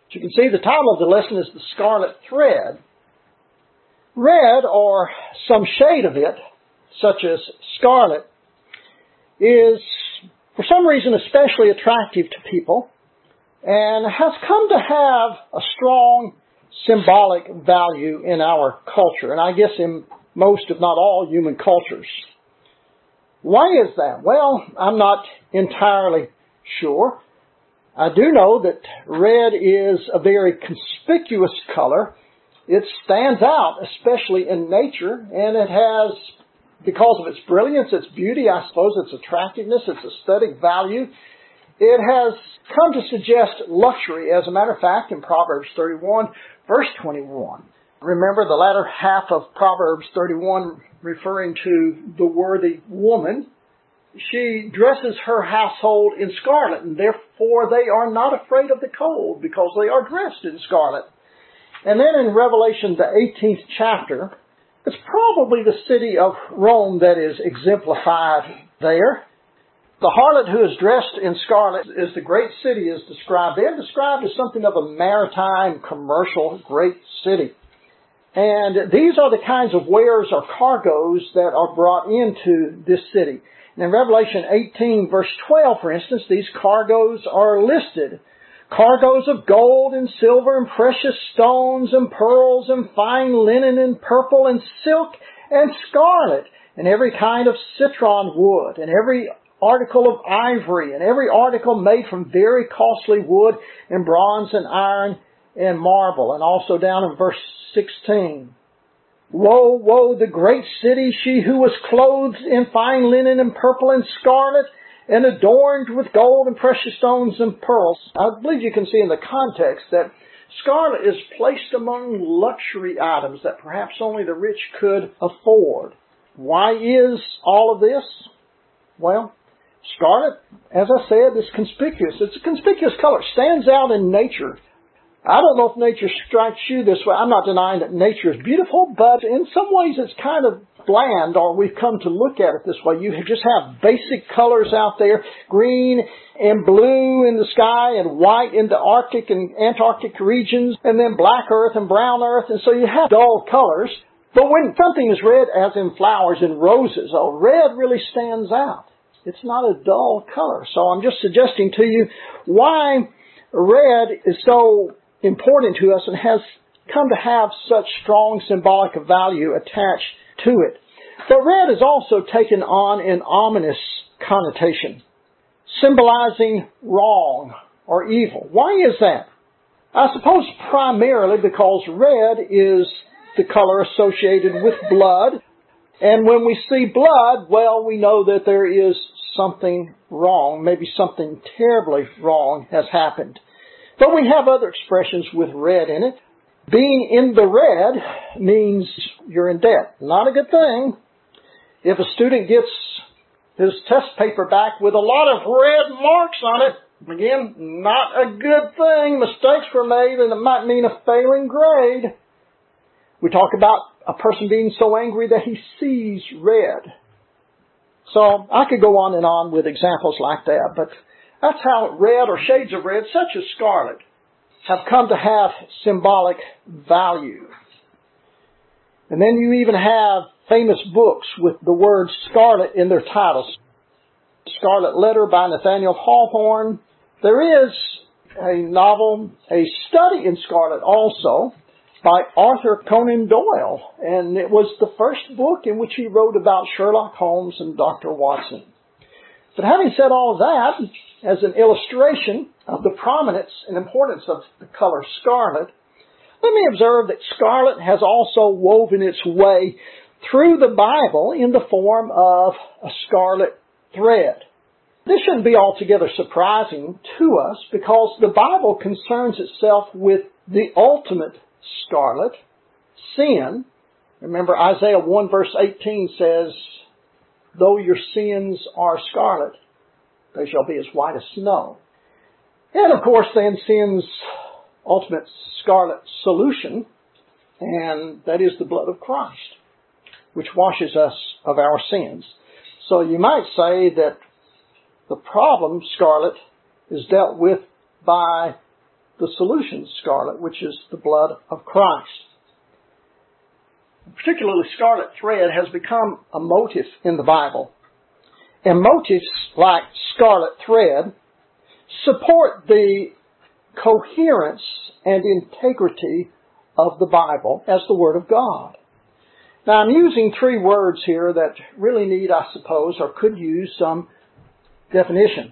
As you can see, the title of the lesson is The Scarlet Thread. Red, or some shade of it, such as scarlet, is for some reason especially attractive to people and has come to have a strong symbolic value in our culture, and I guess in most, if not all, human cultures. Why is that? Well, I'm not entirely sure. I do know that red is a very conspicuous color. It stands out, especially in nature, and it has, because of its brilliance, its beauty, I suppose, its attractiveness, its aesthetic value, it has come to suggest luxury. As a matter of fact, in Proverbs 31, verse 21, remember the latter half of Proverbs 31 referring to the worthy woman, she dresses her household in scarlet, and therefore they are not afraid of the cold because they are dressed in scarlet. And then in Revelation, the 18th chapter, it's probably the city of Rome that is exemplified there. The harlot who is dressed in scarlet is the great city is described there, described as something of a maritime, commercial, great city. And these are the kinds of wares or cargoes that are brought into this city. And in Revelation 18, verse 12, for instance, these cargoes are listed. Cargoes of gold and silver and precious stones and pearls and fine linen and purple and silk and scarlet and every kind of citron wood and every article of ivory and every article made from very costly wood and bronze and iron and marble. And also down in verse 16. Woe, woe, the great city, she who was clothed in fine linen and purple and scarlet, and adorned with gold and precious stones and pearls. I believe you can see in the context that scarlet is placed among luxury items that perhaps only the rich could afford. Why is all of this? Well, scarlet, as I said, is conspicuous. It's a conspicuous color. It stands out in nature. I don't know if nature strikes you this way. I'm not denying that nature is beautiful, but in some ways it's kind of bland, or we've come to look at it this way. You just have basic colors out there, green and blue in the sky and white in the Arctic and Antarctic regions, and then black earth and brown earth, and so you have dull colors. But when something is red, as in flowers and roses, red really stands out. It's not a dull color. So I'm just suggesting to you why red is so important to us and has come to have such strong symbolic value attached to it. But red is also taken on an ominous connotation, symbolizing wrong or evil. Why is that? I suppose primarily because red is the color associated with blood. And when we see blood, well, we know that there is something wrong. Maybe something terribly wrong has happened. But we have other expressions with red in it. Being in the red means you're in debt. Not a good thing. If a student gets his test paper back with a lot of red marks on it, again, not a good thing. Mistakes were made and it might mean a failing grade. We talk about a person being so angry that he sees red. So I could go on and on with examples like that, but that's how red or shades of red, such as scarlet, have come to have symbolic value. And then you even have famous books with the word scarlet in their titles. Scarlet Letter by Nathaniel Hawthorne. There is a novel, a study in scarlet also, by Arthur Conan Doyle. And it was the first book in which he wrote about Sherlock Holmes and Dr. Watson. But having said all of that, as an illustration of the prominence and importance of the color scarlet, let me observe that scarlet has also woven its way through the Bible in the form of a scarlet thread. This shouldn't be altogether surprising to us because the Bible concerns itself with the ultimate scarlet, sin. Remember, Isaiah 1 verse 18 says, though your sins are scarlet, they shall be as white as snow. And of course then sin's ultimate scarlet solution, and that is the blood of Christ, which washes us of our sins. So you might say that the problem, scarlet, is dealt with by the solution scarlet, which is the blood of Christ. Particularly, scarlet thread has become a motif in the Bible. And motifs like scarlet thread support the coherence and integrity of the Bible as the Word of God. Now, I'm using three words here that really need, I suppose, or could use some definition.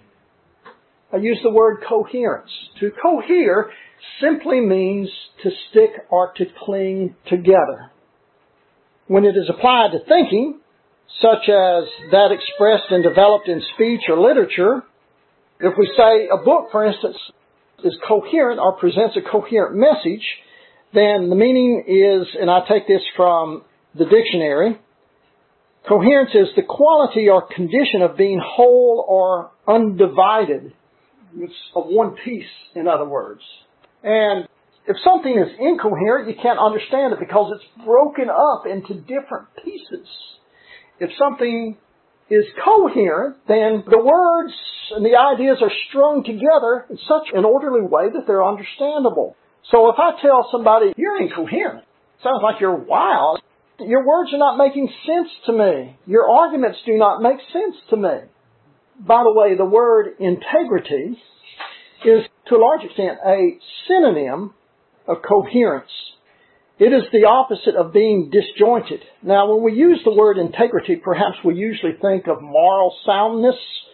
I use the word coherence. To cohere simply means to stick or to cling together. When it is applied to thinking, such as that expressed and developed in speech or literature, if we say a book, for instance, is coherent or presents a coherent message, then the meaning is, and I take this from the dictionary, coherence is the quality or condition of being whole or undivided. It's of one piece, in other words. And if something is incoherent, you can't understand it because it's broken up into different pieces. If something is coherent, then the words and the ideas are strung together in such an orderly way that they're understandable. So if I tell somebody, you're incoherent, it sounds like you're wild, your words are not making sense to me. Your arguments do not make sense to me. By the way, the word integrity is, to a large extent, a synonym of coherence. It is the opposite of being disjointed. Now, when we use the word integrity, perhaps we usually think of moral soundness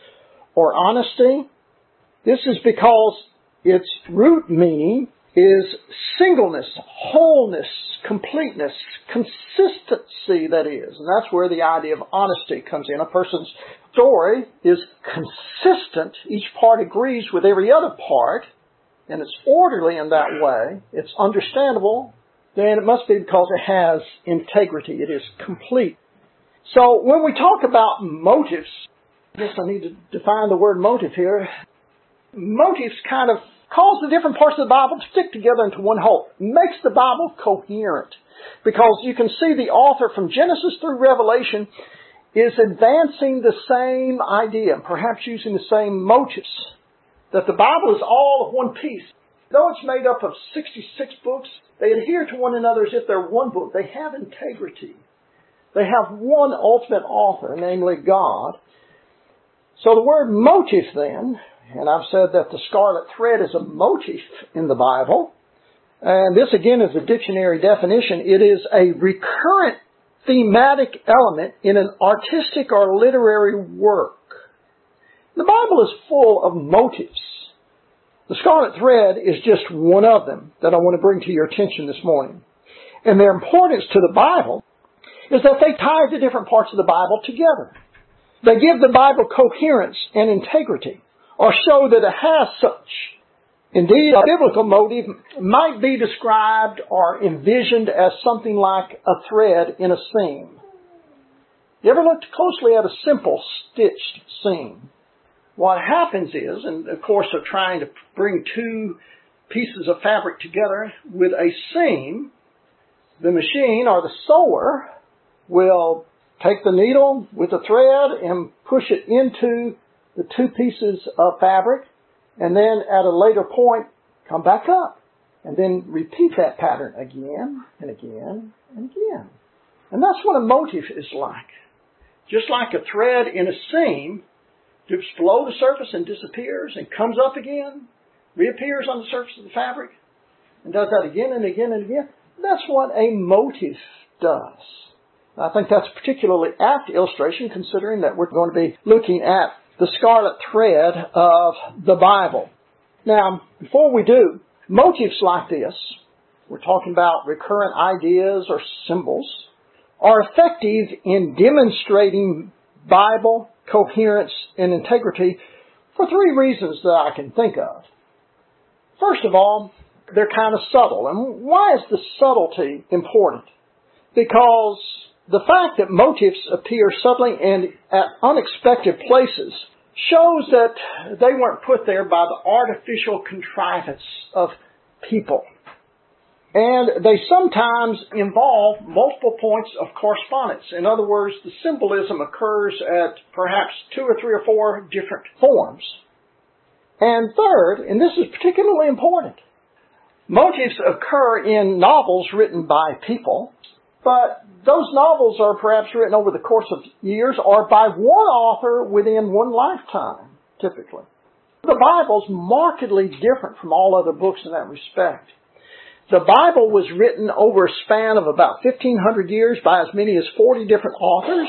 or honesty. This is because its root meaning is singleness, wholeness, completeness, consistency, that is. And that's where the idea of honesty comes in. A person's story is consistent. Each part agrees with every other part, and it's orderly in that way. It's understandable. Then it must be because it has integrity. It is complete. So when we talk about motives, I guess I need to define the word motive here. Motives kind of cause the different parts of the Bible to stick together into one whole. Makes the Bible coherent. Because you can see the author from Genesis through Revelation is advancing the same idea, perhaps using the same motives. That the Bible is all of one piece. Though it's made up of 66 books, they adhere to one another as if they're one book. They have integrity. They have one ultimate author, namely God. So the word motive then, and I've said that the scarlet thread is a motif in the Bible. And this again is a dictionary definition. It is a recurrent thematic element in an artistic or literary work. The Bible is full of motives. The scarlet thread is just one of them that I want to bring to your attention this morning. And their importance to the Bible is that they tie the different parts of the Bible together. They give the Bible coherence and integrity, or show that it has such. Indeed, a biblical motive might be described or envisioned as something like a thread in a seam. You ever looked closely at a simple stitched seam? What happens is, and of course they're trying to bring two pieces of fabric together with a seam, the machine or the sewer will take the needle with the thread and push it into the two pieces of fabric, and then at a later point come back up and then repeat that pattern again and again and again. And that's what a motif is like. Just like a thread in a seam dips below the surface and disappears and comes up again, reappears on the surface of the fabric, and does that again and again and again. That's what a motif does. I think that's a particularly apt illustration considering that we're going to be looking at the scarlet thread of the Bible. Now, before we do, motifs like this, we're talking about recurrent ideas or symbols, are effective in demonstrating Bible coherence and integrity for three reasons that I can think of. First of all, they're kind of subtle. And why is the subtlety important? Because the fact that motifs appear subtly and at unexpected places shows that they weren't put there by the artificial contrivance of people. And they sometimes involve multiple points of correspondence. In other words, the symbolism occurs at perhaps 2 or 3 or 4 different forms. And third, and this is particularly important, Motifs occur in novels written by people, but those novels are perhaps written over the course of years or by one author within one lifetime, typically. The Bible's markedly different from all other books in that respect. The Bible was written over a span of about 1,500 years by as many as 40 different authors.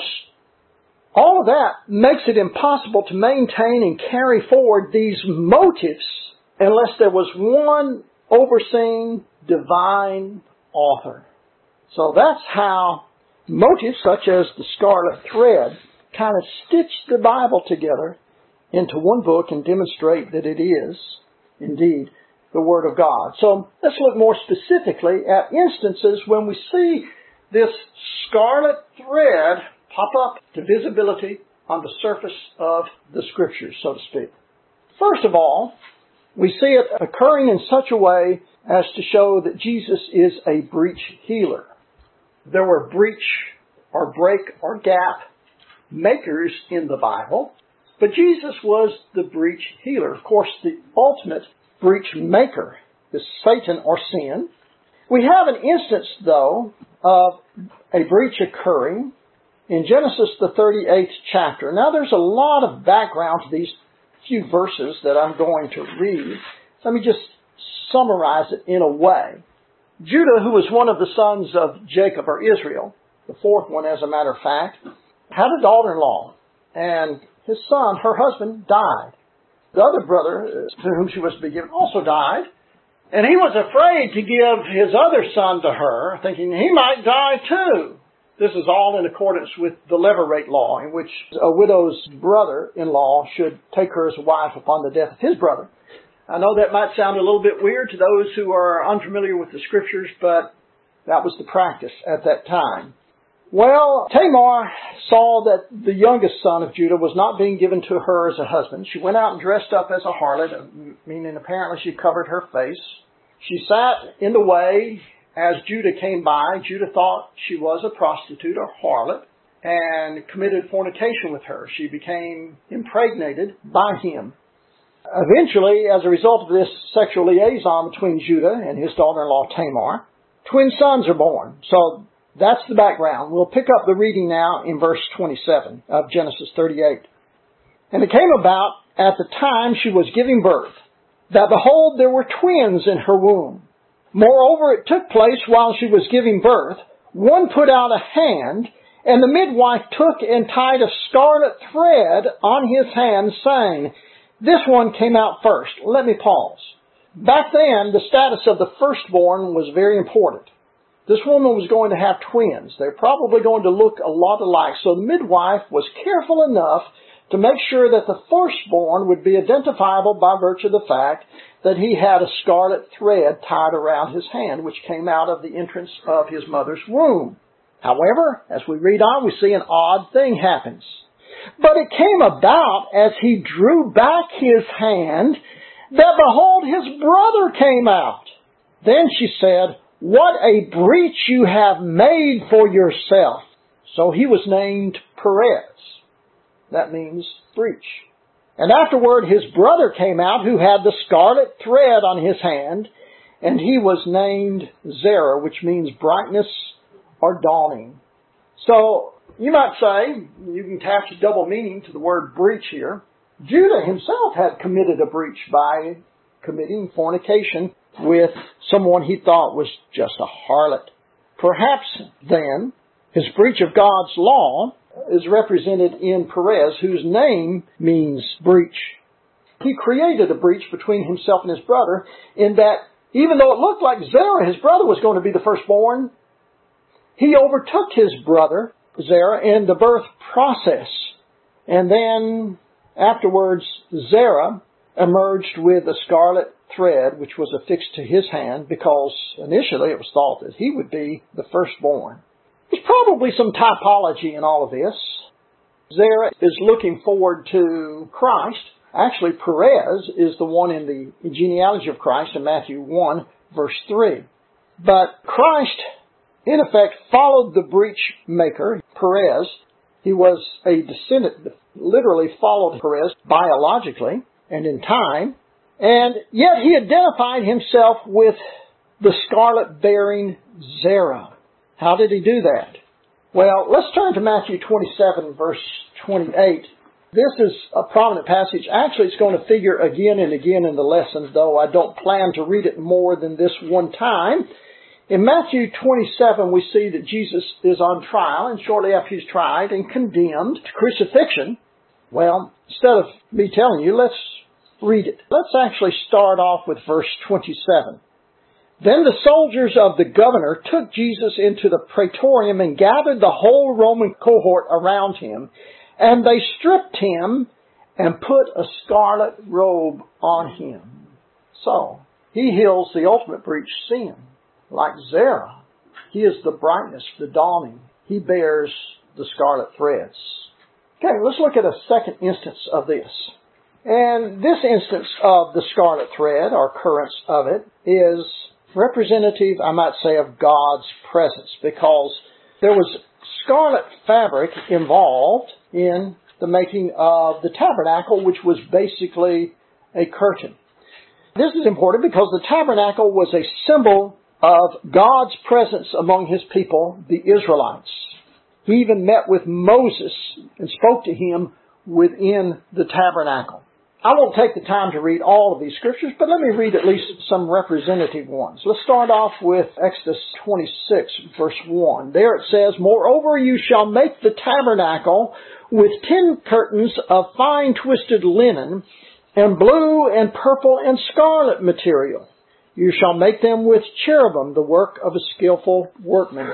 All of that makes it impossible to maintain and carry forward these motifs unless there was one overseeing divine author. So that's how motifs such as the scarlet thread kind of stitch the Bible together into one book and demonstrate that it is indeed the Word of God. So let's look more specifically at instances when we see this scarlet thread pop up to visibility on the surface of the Scriptures, so to speak. First of all, we see it occurring in such a way as to show that Jesus is a breach healer. There were breach or break or gap makers in the Bible, but Jesus was the breach healer. Of course, the ultimate breach maker is Satan or sin. We have an instance, though, of a breach occurring in Genesis, the 38th chapter. Now, there's a lot of background to these few verses that I'm going to read. Let me just summarize it in a way. Judah, who was one of the sons of Jacob or Israel, the fourth one as a matter of fact, had a daughter-in-law, and his son, her husband, died. The other brother, to whom she was to be given, also died, and he was afraid to give his other son to her, thinking he might die too. This is all in accordance with the levirate law, in which a widow's brother-in-law should take her as a wife upon the death of his brother. I know that might sound a little bit weird to those who are unfamiliar with the Scriptures, but that was the practice at that time. Well, Tamar saw that the youngest son of Judah was not being given to her as a husband. She went out and dressed up as a harlot, meaning apparently she covered her face. She sat in the way as Judah came by. Judah thought she was a prostitute or harlot and committed fornication with her. She became impregnated by him. Eventually, as a result of this sexual liaison between Judah and his daughter-in-law Tamar, twin sons are born. So that's the background. We'll pick up the reading now in verse 27 of Genesis 38. And it came about at the time she was giving birth, that behold, there were twins in her womb. Moreover, it took place while she was giving birth. One put out a hand, and the midwife took and tied a scarlet thread on his hand, saying, this one came out first. Let me pause. Back then, the status of the firstborn was very important. This woman was going to have twins. They're probably going to look a lot alike. So the midwife was careful enough to make sure that the firstborn would be identifiable by virtue of the fact that he had a scarlet thread tied around his hand, which came out of the entrance of his mother's womb. However, as we read on, we see an odd thing happens. But it came about as he drew back his hand that behold, his brother came out. Then she said, what a breach you have made for yourself. So he was named Perez. That means breach. And afterward his brother came out who had the scarlet thread on his hand, and he was named Zerah, which means brightness or dawning. So you might say, you can attach a double meaning to the word breach here. Judah himself had committed a breach by committing fornication with someone he thought was just a harlot. Perhaps then his breach of God's law is represented in Perez, whose name means breach. He created a breach between himself and his brother in that even though it looked like Zerah, his brother, was going to be the firstborn, he overtook his brother, Zerah, in the birth process. And then afterwards, Zerah emerged with a scarlet thread which was affixed to his hand because initially it was thought that he would be the firstborn. There's probably some typology in all of this. Zerah is looking forward to Christ. Actually, Perez is the one in the genealogy of Christ in Matthew 1, verse 3. But Christ, in effect, followed the breach maker, Perez. He was a descendant, literally followed Perez biologically and in time. And yet he identified himself with the scarlet-bearing Zerah. How did he do that? Well, let's turn to Matthew 27, verse 28. This is a prominent passage. Actually, it's going to figure again and again in the lesson, though I don't plan to read it more than this one time. In Matthew 27, we see that Jesus is on trial, and shortly after he's tried and condemned to crucifixion, well, instead of me telling you, let's read it. Let's actually start off with verse 27. Then the soldiers of the governor took Jesus into the praetorium and gathered the whole Roman cohort around him, and they stripped him and put a scarlet robe on him. So, he heals the ultimate breach sin. Like Zerah, he is the brightness, the dawning. He bears the scarlet threads. Okay, let's look at a second instance of this. And this instance of the scarlet thread, or occurrence of it, is representative, I might say, of God's presence, because there was scarlet fabric involved in the making of the tabernacle, which was basically a curtain. This is important because the tabernacle was a symbol of God's presence among his people, the Israelites. He even met with Moses and spoke to him within the tabernacle. I won't take the time to read all of these scriptures, but let me read at least some representative ones. Let's start off with Exodus 26, verse 1. There it says, "Moreover, you shall make the tabernacle with 10 curtains of fine twisted linen, and blue and purple and scarlet material. You shall make them with cherubim, the work of a skillful workman."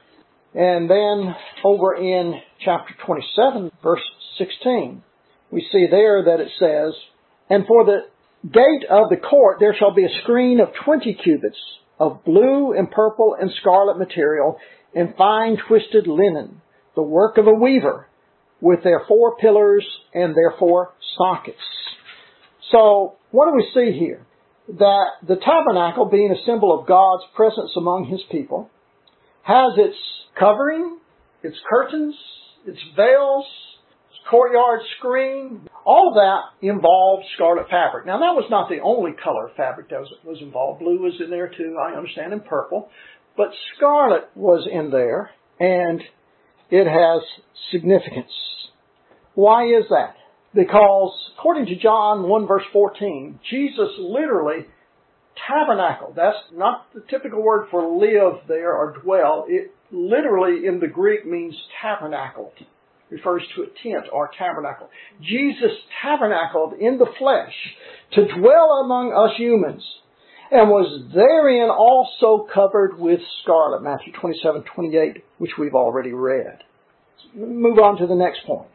And then over in chapter 27, verse 16, we see there that it says, "And for the gate of the court there shall be a screen of 20 cubits of blue and purple and scarlet material and fine twisted linen, the work of a weaver, with their 4 pillars and their 4 sockets." So, what do we see here? That the tabernacle, being a symbol of God's presence among his people, has its covering, its curtains, its veils, its courtyard screen. All of that involved scarlet fabric. Now, that was not the only color fabric that was involved. Blue was in there too, I understand, and purple. But scarlet was in there, and it has significance. Why is that? Because, according to John 1 verse 14, Jesus literally tabernacled. That's not the typical word for live there or dwell. It literally in the Greek means tabernacled. It refers to a tent or tabernacle. Jesus tabernacled in the flesh to dwell among us humans, and was therein also covered with scarlet. Matthew 27:28, which we've already read. Move on to the next point.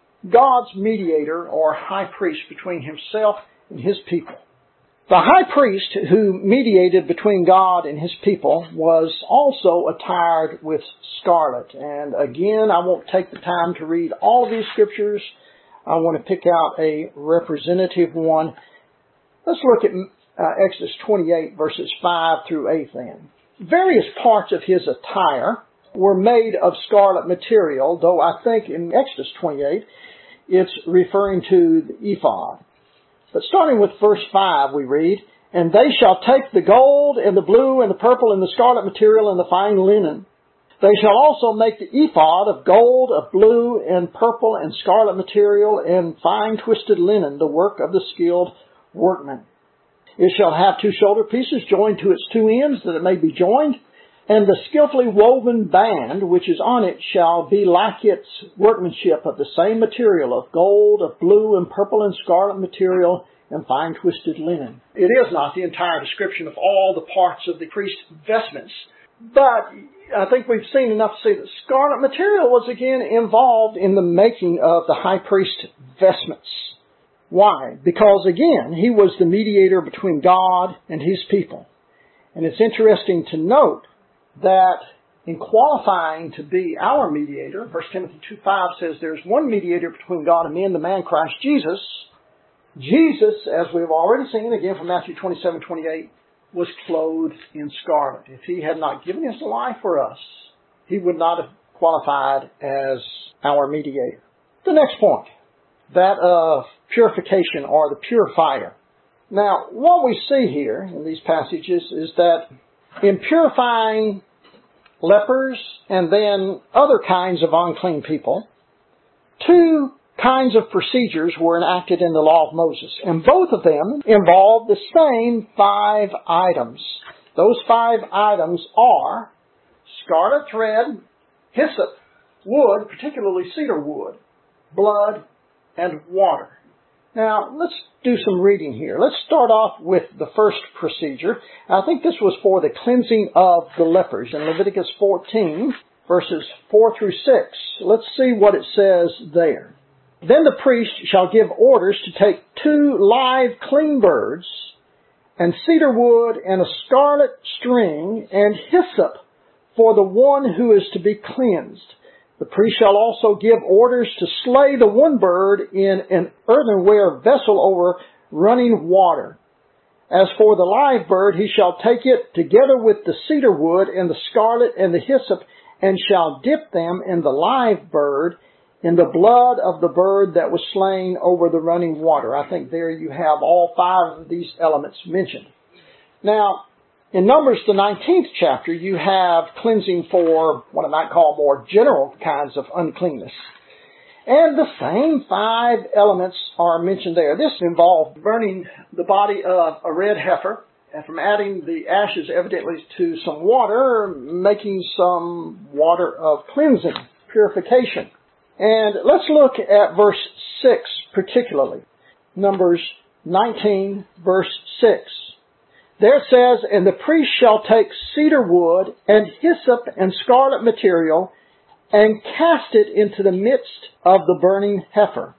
God's mediator or high priest between himself and his people. The high priest who mediated between God and his people was also attired with scarlet. And again, I won't take the time to read all of these scriptures. I want to pick out a representative one. Let's look at Exodus 28 verses 5 through 8 then. Various parts of his attire were made of scarlet material, though I think in Exodus 28 it's referring to the ephod. But starting with verse 5 we read, "And they shall take the gold and the blue and the purple and the scarlet material and the fine linen. They shall also make the ephod of gold, of blue and purple and scarlet material and fine twisted linen, the work of the skilled workman. It shall have 2 shoulder pieces joined to its 2 ends, that it may be joined. And the skillfully woven band which is on it shall be like its workmanship of the same material, of gold, of blue and purple and scarlet material, and fine twisted linen." It is not the entire description of all the parts of the priest's vestments, but I think we've seen enough to see that scarlet material was again involved in the making of the high priest's vestments. Why? Because again, he was the mediator between God and his people. And it's interesting to note that in qualifying to be our mediator, 1 Timothy 2:5 says there's one mediator between God and men, the man Christ Jesus. Jesus, as we've already seen again from Matthew 27:28, was clothed in scarlet. If he had not given his life for us, he would not have qualified as our mediator. The next point, that of purification or the purifier. Now, what we see here in these passages is that in purifying lepers and then other kinds of unclean people, two kinds of procedures were enacted in the law of Moses, and both of them involve the same 5 items. Those 5 items are scarlet thread, hyssop, wood, particularly cedar wood, blood, and water. Now, let's do some reading here. Let's start off with the first procedure. I think this was for the cleansing of the lepers in Leviticus 14, verses 4 through 6. Let's see what it says there. Then the priest shall give orders to take 2 live clean birds, and cedar wood, and a scarlet string, and hyssop for the one who is to be cleansed. The priest shall also give orders to slay the one bird in an earthenware vessel over running water. As for the live bird, he shall take it together with the cedar wood and the scarlet and the hyssop, and shall dip them in the live bird in the blood of the bird that was slain over the running water. I think there you have all 5 of these elements mentioned. Now, in Numbers, the 19th chapter, you have cleansing for what I might call more general kinds of uncleanness. And the same 5 elements are mentioned there. This involved burning the body of a red heifer, and from adding the ashes evidently to some water, making some water of cleansing, purification. And let's look at verse 6 particularly. Numbers 19, verse 6. There it says, and the priest shall take cedar wood and hyssop and scarlet material and cast it into the midst of the burning heifer.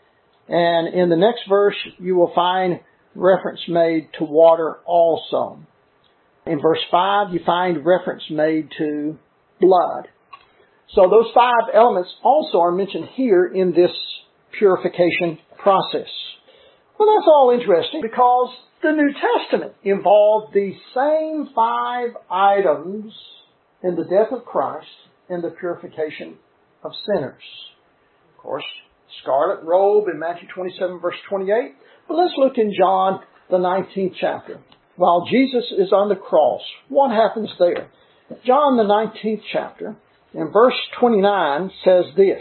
And in the next verse, you will find reference made to water also. In verse 5, you find reference made to blood. So those 5 elements also are mentioned here in this purification process. Well, that's all interesting because the New Testament involved the same 5 items in the death of Christ and the purification of sinners. Of course, scarlet robe in Matthew 27, verse 28. But let's look in John, the 19th chapter. While Jesus is on the cross, what happens there? John, the 19th chapter, in verse 29, says this.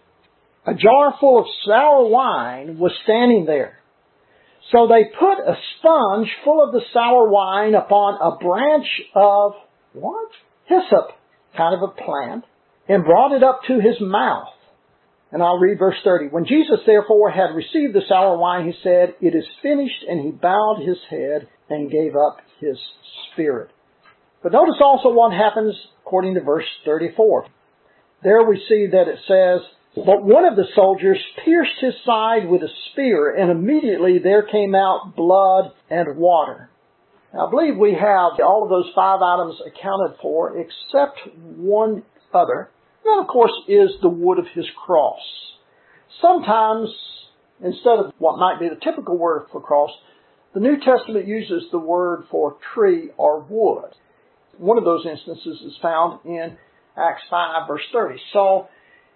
A jar full of sour wine was standing there. So they put a sponge full of the sour wine upon a branch of, what? Hyssop, kind of a plant, and brought it up to his mouth. And I'll read verse 30. When Jesus therefore had received the sour wine, he said, it is finished, and he bowed his head and gave up his spirit. But notice also what happens according to verse 34. There we see that it says, but one of the soldiers pierced his side with a spear, and immediately there came out blood and water. Now, I believe we have all of those 5 items accounted for, except one other. That, of course, is the wood of his cross. Sometimes, instead of what might be the typical word for cross, the New Testament uses the word for tree or wood. One of those instances is found in Acts 5, verse 30. So,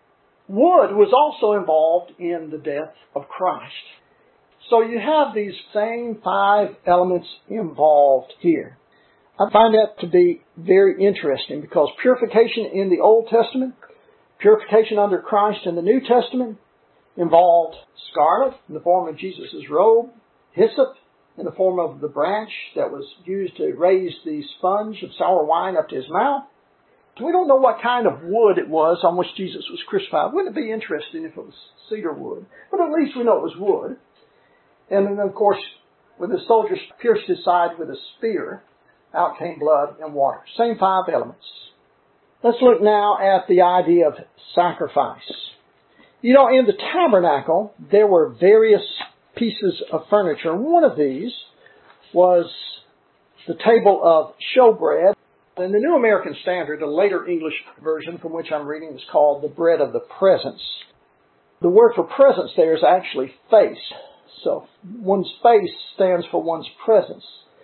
wood was also involved in the death of Christ. So you have these same 5 elements involved here. I find that to be very interesting because purification in the Old Testament, purification under Christ in the New Testament involved scarlet in the form of Jesus' robe, hyssop in the form of the branch that was used to raise the sponge of sour wine up to his mouth. We don't know what kind of wood it was on which Jesus was crucified. Wouldn't it be interesting if it was cedar wood? But at least we know it was wood. And then, of course, when the soldiers pierced his side with a spear, out came blood and water. Same 5 elements. Let's look now at the idea of sacrifice. You know, in the tabernacle, there were various pieces of furniture. One of these was the table of showbread. In the New American Standard, a later English version from which I'm reading, is called the bread of the presence. The word for presence there is actually face. So one's face stands for one's presence.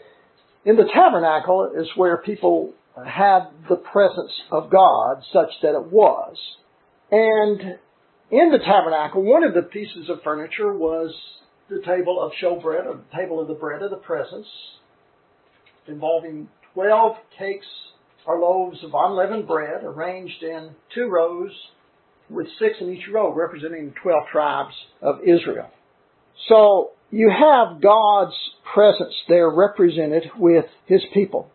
In the tabernacle is where people had the presence of God such that it was. And in the tabernacle, one of the pieces of furniture was the table of showbread, or the table of the bread of the presence, involving 12 cakes or loaves of unleavened bread arranged in 2 rows with 6 in each row, representing the 12 tribes of Israel. So you have God's presence there represented with His people.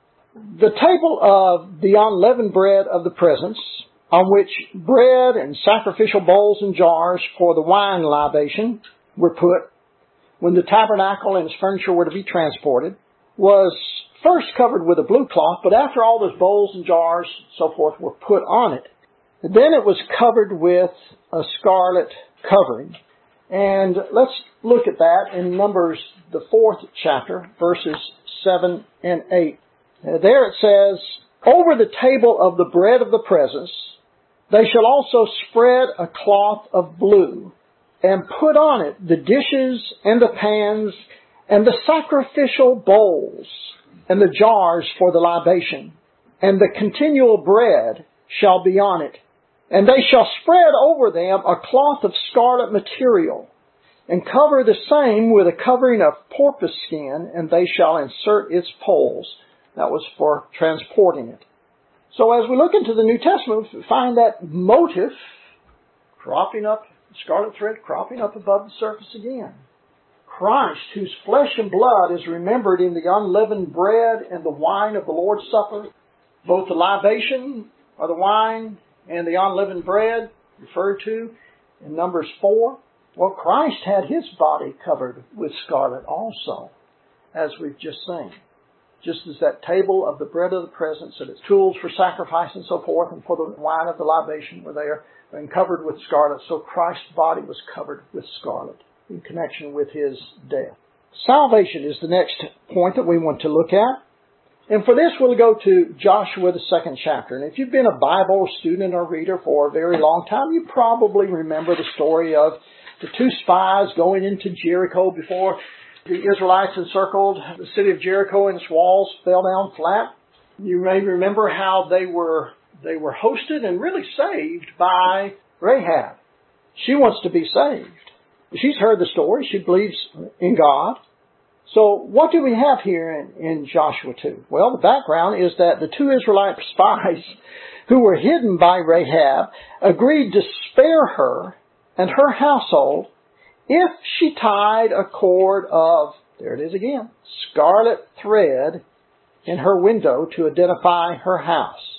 The table of the unleavened bread of the presence, on which bread and sacrificial bowls and jars for the wine libation were put when the tabernacle and its furniture were to be transported, was first covered with a blue cloth, but after all those bowls and jars and so forth were put on it, then it was covered with a scarlet covering. And let's look at that in Numbers, the 4th chapter, verses 7 and 8. There it says, "Over the table of the bread of the presence, they shall also spread a cloth of blue, and put on it the dishes and the pans and the sacrificial bowls and the jars for the libation, and the continual bread shall be on it. And they shall spread over them a cloth of scarlet material, and cover the same with a covering of porpoise skin, and they shall insert its poles." That was for transporting it. So as we look into the New Testament, we find that motif cropping up, scarlet thread cropping up above the surface again. Christ, whose flesh and blood is remembered in the unleavened bread and the wine of the Lord's Supper, both the libation or the wine and the unleavened bread referred to in Numbers 4. Well, Christ had His body covered with scarlet also, as we've just seen. Just as that table of the bread of the presence and its tools for sacrifice and so forth, and for the wine of the libation were there and covered with scarlet, so Christ's body was covered with scarlet in connection with His death. Salvation is the next point that we want to look at. And for this, we'll go to Joshua, the 2nd chapter. And if you've been a Bible student or reader for a very long time, you probably remember the story of the 2 spies going into Jericho before the Israelites encircled the city of Jericho and its walls fell down flat. You may remember how they were hosted and really saved by Rahab. She wants to be saved. She's heard the story. She believes in God. So what do we have here in Joshua 2? Well, the background is that the 2 Israelite spies who were hidden by Rahab agreed to spare her and her household if she tied a cord of, there it is again, scarlet thread in her window to identify her house.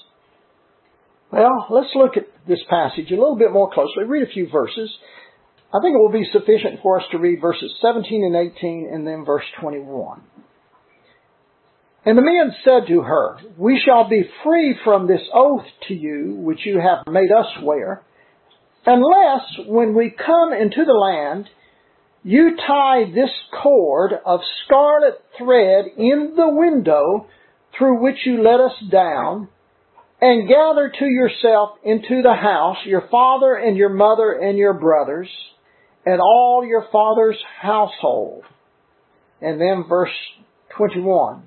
Well, let's look at this passage a little bit more closely. Read a few verses. I think it will be sufficient for us to read verses 17 and 18 and then verse 21. "And the men said to her, We shall be free from this oath to you, which you have made us swear, unless when we come into the land, you tie this cord of scarlet thread in the window through which you let us down, and gather to yourself into the house your father and your mother and your brothers, and all your father's household." And then verse 21.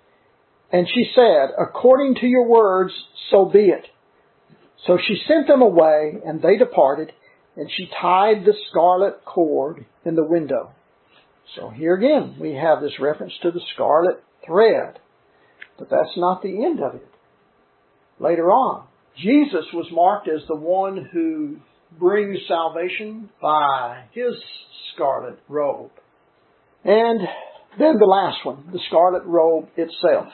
"And she said, According to your words, so be it. So she sent them away, and they departed, and she tied the scarlet cord in the window." So here again, we have this reference to the scarlet thread. But that's not the end of it. Later on, Jesus was marked as the one who brings salvation by His scarlet robe. And then the last one, the scarlet robe itself.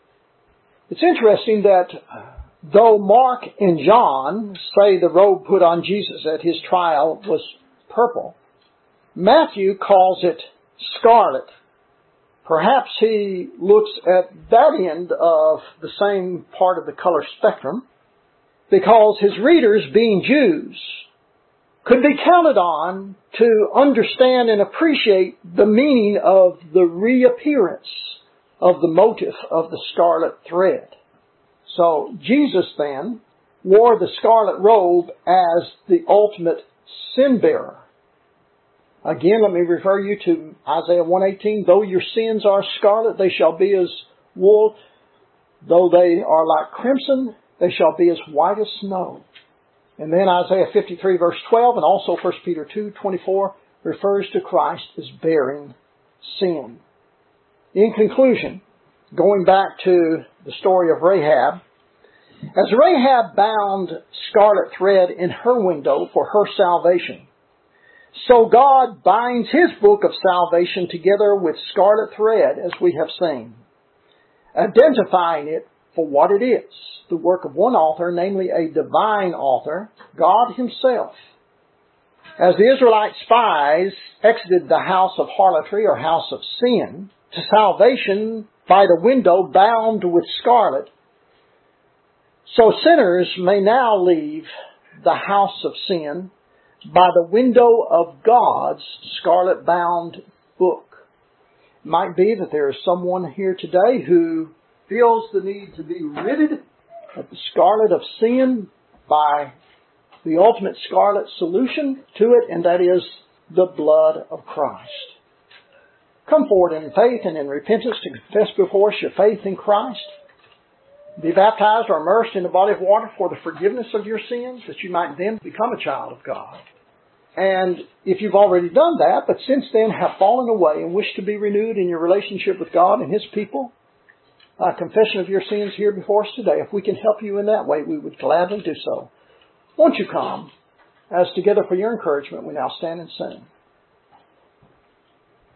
It's interesting that though Mark and John say the robe put on Jesus at His trial was purple, Matthew calls it scarlet. Perhaps he looks at that end of the same part of the color spectrum because his readers, being Jews, could be counted on to understand and appreciate the meaning of the reappearance of the motif of the scarlet thread. So Jesus then wore the scarlet robe as the ultimate sin bearer. Again, let me refer you to Isaiah 1:18. "Though your sins are scarlet, they shall be as wool. Though they are like crimson, they shall be as white as snow." And then Isaiah 53 verse 12 and also 1 Peter 2:24 refers to Christ as bearing sin. In conclusion, going back to the story of Rahab. As Rahab bound scarlet thread in her window for her salvation, so God binds His book of salvation together with scarlet thread, as we have seen, identifying it for what it is, the work of one author, namely a divine author, God Himself. As the Israelite spies exited the house of harlotry or house of sin to salvation by the window bound with scarlet, so sinners may now leave the house of sin by the window of God's scarlet-bound book. It might be that there is someone here today who feels the need to be ridded of the scarlet of sin by the ultimate scarlet solution to it, and that is the blood of Christ. Come forward in faith and in repentance to confess before us your faith in Christ. Be baptized or immersed in the body of water for the forgiveness of your sins, that you might then become a child of God. And if you've already done that, but since then have fallen away and wish to be renewed in your relationship with God and His people, a confession of your sins here before us today, if we can help you in that way, we would gladly do so. Won't you come, as together for your encouragement we now stand and sing.